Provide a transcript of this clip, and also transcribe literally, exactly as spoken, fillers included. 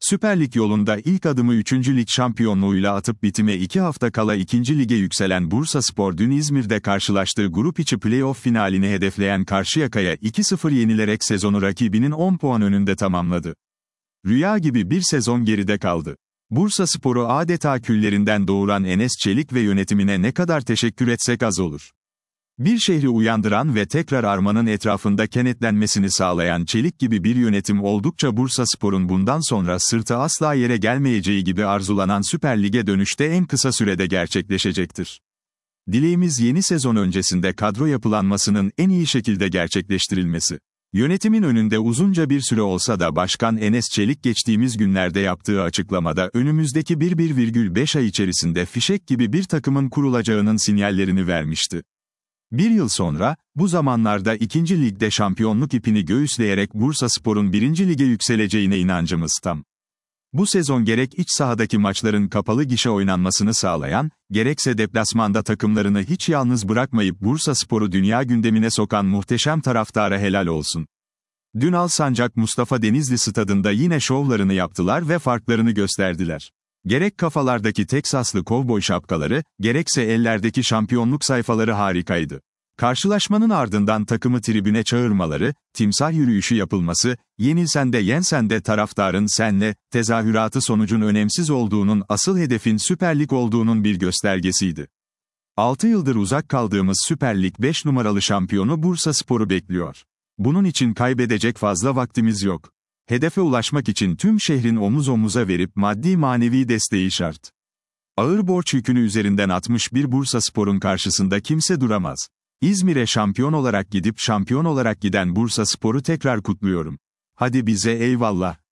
Süper Lig yolunda ilk adımı üçüncü Lig şampiyonluğuyla atıp bitime iki hafta kala ikinci Lig'e yükselen Bursaspor dün İzmir'de karşılaştığı grup içi play-off finalini hedefleyen Karşıyaka'ya iki sıfır yenilerek sezonu rakibinin on puan önünde tamamladı. Rüya gibi bir sezon geride kaldı. Bursaspor'u adeta küllerinden doğuran Enes Çelik ve yönetimine ne kadar teşekkür etsek az olur. Bir şehri uyandıran ve tekrar armanın etrafında kenetlenmesini sağlayan Çelik gibi bir yönetim oldukça Bursaspor'un bundan sonra sırtı asla yere gelmeyeceği gibi arzulanan Süper Lig'e dönüşte en kısa sürede gerçekleşecektir. Dileğimiz yeni sezon öncesinde kadro yapılanmasının en iyi şekilde gerçekleştirilmesi. Yönetimin önünde uzunca bir süre olsa da Başkan Enes Çelik geçtiğimiz günlerde yaptığı açıklamada önümüzdeki bir virgül beş ay içerisinde fişek gibi bir takımın kurulacağının sinyallerini vermişti. Bir yıl sonra, bu zamanlarda ikinci Lig'de şampiyonluk ipini göğüsleyerek Bursaspor'un birinci Lig'e yükseleceğine inancımız tam. Bu sezon gerek iç sahadaki maçların kapalı gişe oynanmasını sağlayan, gerekse deplasmanda takımlarını hiç yalnız bırakmayıp Bursaspor'u dünya gündemine sokan muhteşem taraftara helal olsun. Dün Alsancak Mustafa Denizli stadında yine şovlarını yaptılar ve farklarını gösterdiler. Gerek kafalardaki Teksaslı kovboy şapkaları, gerekse ellerdeki şampiyonluk sayfaları harikaydı. Karşılaşmanın ardından takımı tribüne çağırmaları, timsah yürüyüşü yapılması, yenilsen de yensen de taraftarın senle, tezahüratı sonucun önemsiz olduğunun, asıl hedefin Süper Lig olduğunun bir göstergesiydi. altı yıldır uzak kaldığımız Süper Lig beş numaralı şampiyonu Bursaspor'u bekliyor. Bunun için kaybedecek fazla vaktimiz yok. Hedefe ulaşmak için tüm şehrin omuz omuza verip maddi manevi desteği şart. Ağır borç yükünü üzerinden atmış bir Bursaspor'un karşısında kimse duramaz. İzmir'e şampiyon olarak gidip şampiyon olarak giden Bursaspor'u tekrar kutluyorum. Hadi bize eyvallah.